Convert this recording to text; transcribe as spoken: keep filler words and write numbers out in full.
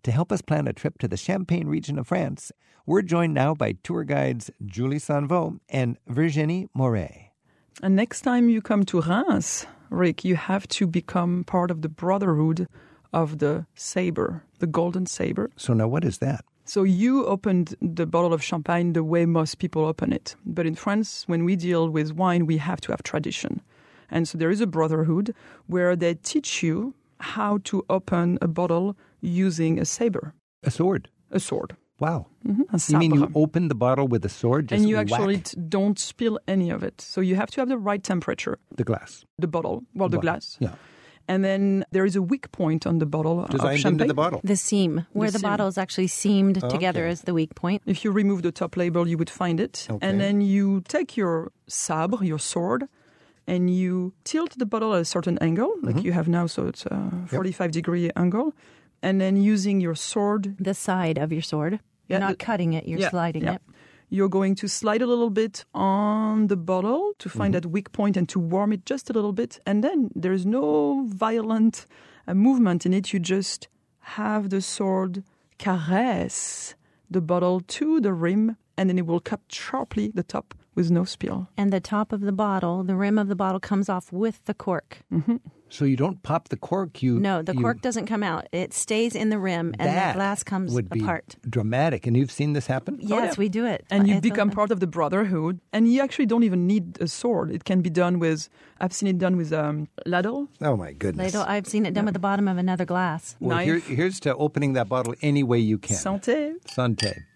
To help us plan a trip to the Champagne region of France, we're joined now by tour guides Julie Sanveau and Virginie Moret. And next time you come to Reims, Rick, you have to become part of the Brotherhood of the Sabre, the Golden Sabre. So now what is that? So you opened the bottle of champagne the way most people open it. But in France, when we deal with wine, we have to have tradition. And so there is a brotherhood where they teach you how to open a bottle using a saber. A sword? A sword. Wow. Mm-hmm. You mean you open the bottle with a sword? Just and you whack? actually t- don't spill any of it. So you have to have the right temperature. The glass. The bottle. Well, the, the glass. Yeah. And then there is a weak point on the bottle Designed of champagne. into the bottle. The seam, where the the, seam. bottle is actually seamed Okay. together is the weak point. If you remove the top label, you would find it. Okay. And then you take your sabre, your sword, and you tilt the bottle at a certain angle, like Mm-hmm. you have now, so it's a forty-five degree angle. And then using your sword, The side of your sword. You're Yeah, not the- cutting it, you're yeah, sliding yeah. it. You're going to slide a little bit on the bottle to find Mm-hmm. that weak point and to warm it just a little bit. And then there's no violent uh, movement in it. You just have the sword caress the bottle to the rim, and then it will cut sharply the top with no spill. And the top of the bottle, the rim of the bottle comes off with the cork. Mm-hmm. So you don't pop the cork. You No, the you, cork doesn't come out. It stays in the rim, and that the glass comes would be apart. dramatic. And you've seen this happen? Yes, yeah. we do it. And you It's become open. part of the brotherhood. And you actually don't even need a sword. It can be done with, I've seen it done with um, ladle. Oh, my goodness. Ladle, I've seen it done with the bottom of another glass. Well, here, knife. here's to opening that bottle any way you can. Santé. Santé.